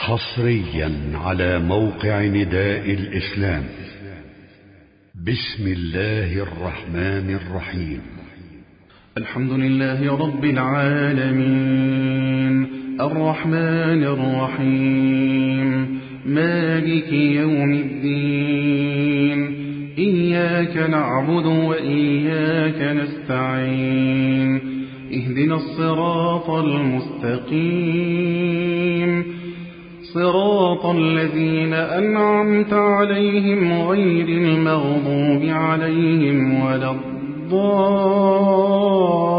حصريا على موقع نداء الإسلام. بسم الله الرحمن الرحيم. الحمد لله رب العالمين الرحمن الرحيم مالك يوم الدين إياك نعبد وإياك نستعين اهدنا الصراط المستقيم صراط الذين أنعمت عليهم غير المغضوب عليهم ولا الضالين.